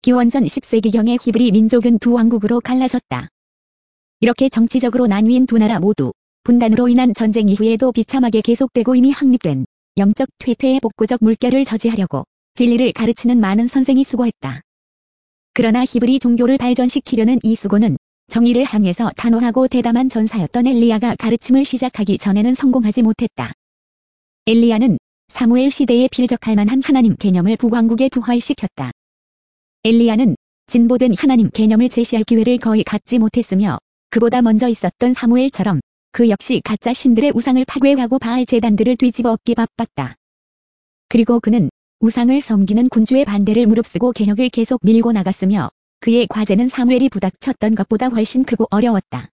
기원전 10세기경의 히브리 민족은 두 왕국으로 갈라섰다. 이렇게 정치적으로 나뉘인 두 나라 모두 분단으로 인한 전쟁 이후에도 비참하게 계속되고 이미 확립된 영적 퇴폐의 복구적 물결을 저지하려고 진리를 가르치는 많은 선생이 수고했다. 그러나 히브리 종교를 발전시키려는 이 수고는 정의를 향해서 단호하고 대담한 전사였던 엘리야가 가르침을 시작하기 전에는 성공하지 못했다. 엘리야는 사무엘 시대에 필적할 만한 하나님 개념을 북왕국에 부활시켰다. 엘리야는 진보된 하나님 개념을 제시할 기회를 거의 갖지 못했으며 그보다 먼저 있었던 사무엘처럼 그 역시 가짜 신들의 우상을 파괴하고 바알 제단들을 뒤집어 엎기 바빴다. 그리고 그는 우상을 섬기는 군주의 반대를 무릅쓰고 개혁을 계속 밀고 나갔으며 그의 과제는 사무엘이 부닥쳤던 것보다 훨씬 크고 어려웠다.